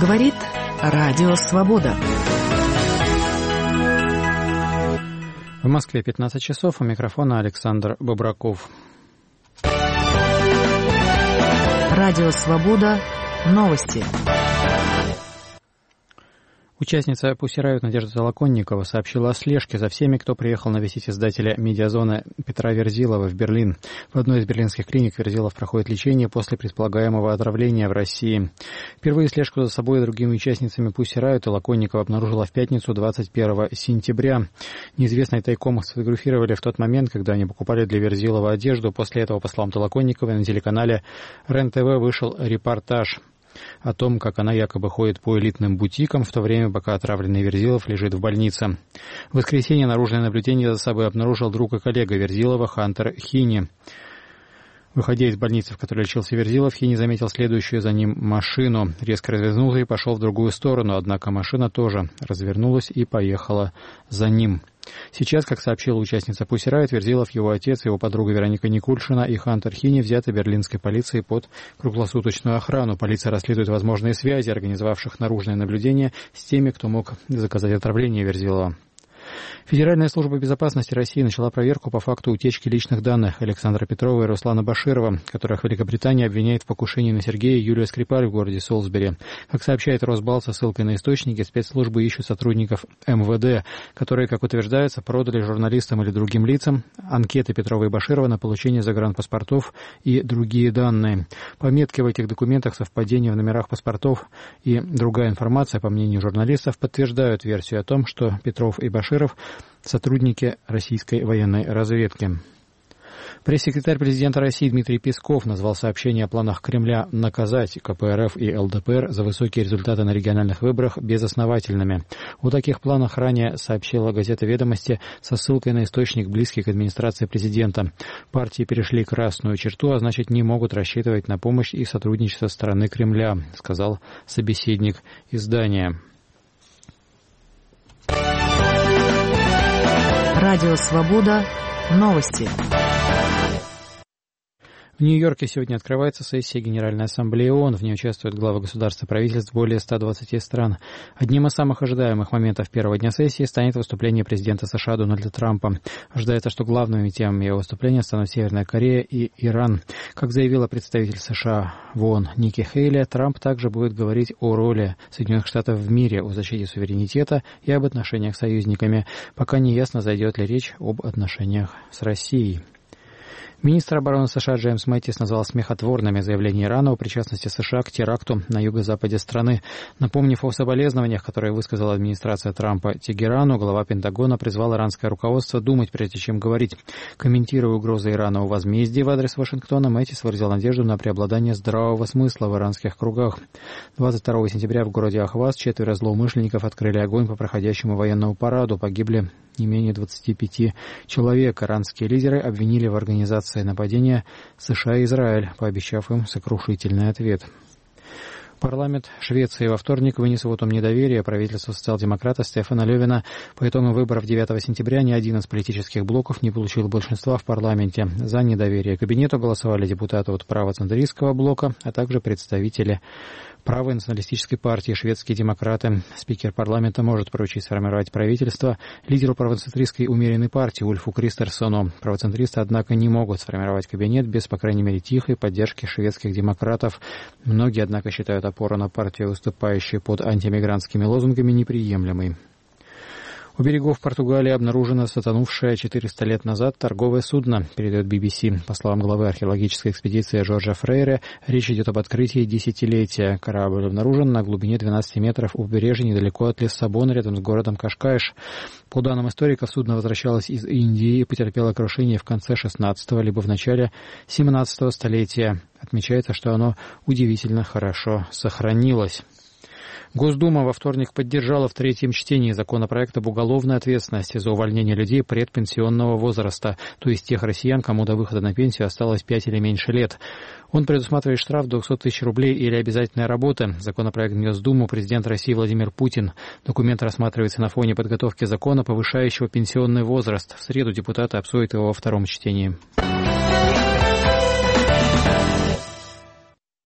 Говорит Радио Свобода. В Москве 15 часов. У микрофона Александр Бобраков. Радио Свобода. Новости. Участница «Пусси Райот» Надежда Толоконникова сообщила о слежке за всеми, кто приехал навестить издателя «Медиазоны» Петра Верзилова в Берлин. В одной из берлинских клиник Верзилов проходит лечение после предполагаемого отравления в России. Впервые слежку за собой и другими участницами «Пусси Райот» Толоконникова обнаружила в пятницу 21 сентября. Неизвестные тайком сфотографировали в тот момент, когда они покупали для Верзилова одежду. После этого, по словам Толоконниковой, на телеканале РЕН-ТВ вышел репортаж о том, как она якобы ходит по элитным бутикам, в то время, пока отравленный Верзилов лежит в больнице. В воскресенье наружное наблюдение за собой обнаружил друг и коллега Верзилова Хантер Хини. Выходя из больницы, в которой лечился Верзилов, Хини заметил следующую за ним машину. Резко развернулся и пошел в другую сторону, однако машина тоже развернулась и поехала за ним. Сейчас, как сообщила участница «Пусси Райот», Верзилов, его отец, его подруга Вероника Никульшина и Хантер Хини взяты берлинской полицией под круглосуточную охрану. Полиция расследует возможные связи организовавших наружное наблюдение с теми, кто мог заказать отравление Верзилова. Федеральная служба безопасности России начала проверку по факту утечки личных данных Александра Петрова и Руслана Баширова, которых Великобритания обвиняет в покушении на Сергея и Юлию Скрипаль в городе Солсбери. Как сообщает Росбалл со ссылкой на источники, спецслужбы ищут сотрудников МВД, которые, как утверждается, продали журналистам или другим лицам анкеты Петрова и Баширова на получение загранпаспортов и другие данные. Пометки в этих документах, совпадения в номерах паспортов и другая информация, по мнению журналистов, подтверждают версию о том, что Петров и Баширов – сотрудники российской военной разведки. Пресс-секретарь президента России Дмитрий Песков назвал сообщение о планах Кремля наказать КПРФ и ЛДПР за высокие результаты на региональных выборах безосновательными. О таких планах ранее сообщила газета «Ведомости» со ссылкой на источник, близкий к администрации президента. Партии перешли красную черту, а значит не могут рассчитывать на помощь и сотрудничество со стороны Кремля, сказал собеседник издания. Радио Свобода. Новости. В Нью-Йорке сегодня открывается сессия Генеральной Ассамблеи ООН. В ней участвуют главы государств и правительств более 120 стран. Одним из самых ожидаемых моментов первого дня сессии станет выступление президента США Дональда Трампа. Ожидается, что главными темами его выступления станут Северная Корея и Иран. Как заявила представитель США в ООН Ники Хейли, Трамп также будет говорить о роли Соединенных Штатов в мире, о защите суверенитета и об отношениях с союзниками. Пока не ясно, зайдет ли речь об отношениях с Россией. Министр обороны США Джеймс Мэттис назвал смехотворными заявления Ирана о причастности США к теракту на юго-западе страны. Напомнив о соболезнованиях, которые высказала администрация Трампа Тегерану, глава Пентагона призвал иранское руководство думать, прежде чем говорить. Комментируя угрозы Ирана о возмездии в адрес Вашингтона, Мэттис выразил надежду на преобладание здравого смысла в иранских кругах. 22 сентября в городе Ахваз 4 злоумышленников открыли огонь по проходящему военному параду. Погибли не менее 25 человек. Иранские лидеры обвинили в организации нападения США и Израиль, пообещав им сокрушительный ответ. Парламент Швеции во вторник вынес вотум недоверия правительству социал-демократа Стефана Лёвена. По итогам выборов 9 сентября ни один из политических блоков не получил большинства в парламенте. За недоверие кабинету голосовали депутаты от правоцентристского блока, а также представители правой националистической партии «Шведские демократы». Спикер парламента может поручить сформировать правительство лидеру правоцентристской умеренной партии Ульфу Кристерсону. Правоцентристы, однако, не могут сформировать кабинет без, по крайней мере, тихой поддержки шведских демократов. Многие, однако, считают опору на партию, выступающую под антимигрантскими лозунгами, неприемлемой. У берегов Португалии обнаружено затонувшее 400 лет назад торговое судно, передает BBC. По словам главы археологической экспедиции Жоржа Фрейре, речь идет об открытии десятилетия. Корабль обнаружен на глубине 12 метров у побережья недалеко от Лиссабона, рядом с городом Кашкайш. По данным историков, судно возвращалось из Индии и потерпело крушение в конце 16-го либо в начале 17-го столетия. Отмечается, что оно удивительно хорошо сохранилось. Госдума во вторник поддержала в третьем чтении законопроект об уголовной ответственности за увольнение людей предпенсионного возраста, то есть тех россиян, кому до выхода на пенсию осталось 5 или меньше лет. Он предусматривает штраф 200 тысяч рублей или обязательная работа. Законопроект внес в Думу президент России Владимир Путин. Документ рассматривается на фоне подготовки закона, повышающего пенсионный возраст. В среду депутаты обсудят его во втором чтении.